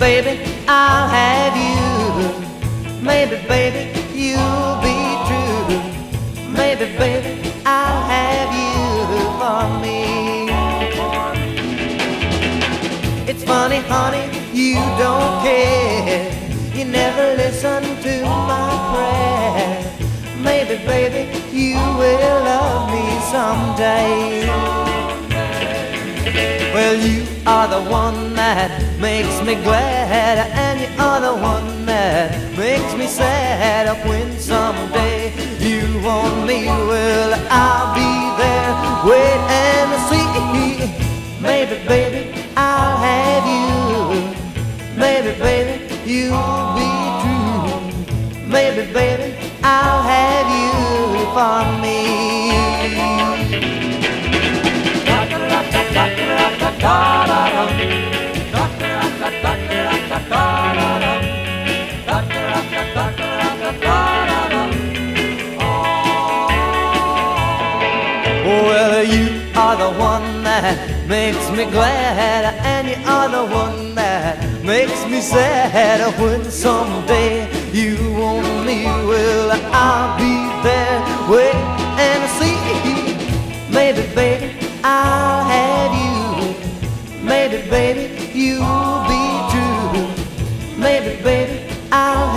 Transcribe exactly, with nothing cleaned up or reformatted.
baby, I'll have you. Maybe, baby, you'll be true. Maybe, baby, I'll have you for me. It's funny, honey, you don't care. You never listen to my prayer. Maybe, baby, you will love me someday. Well, you are the one that makes me glad, and you are the one that makes me sad. When someday you want me, well, I'll be there, wait and see. Maybe, baby, I'll have you. Maybe, baby, you'll be true. Maybe, baby, I'll have you for me. Well, you are the one that makes me glad, and you are the one that makes me sad. When someday you want me, well, I'll be there, wait and see. Maybe, baby, I'll have you. Maybe, baby, you'll be true. Maybe, baby, I'll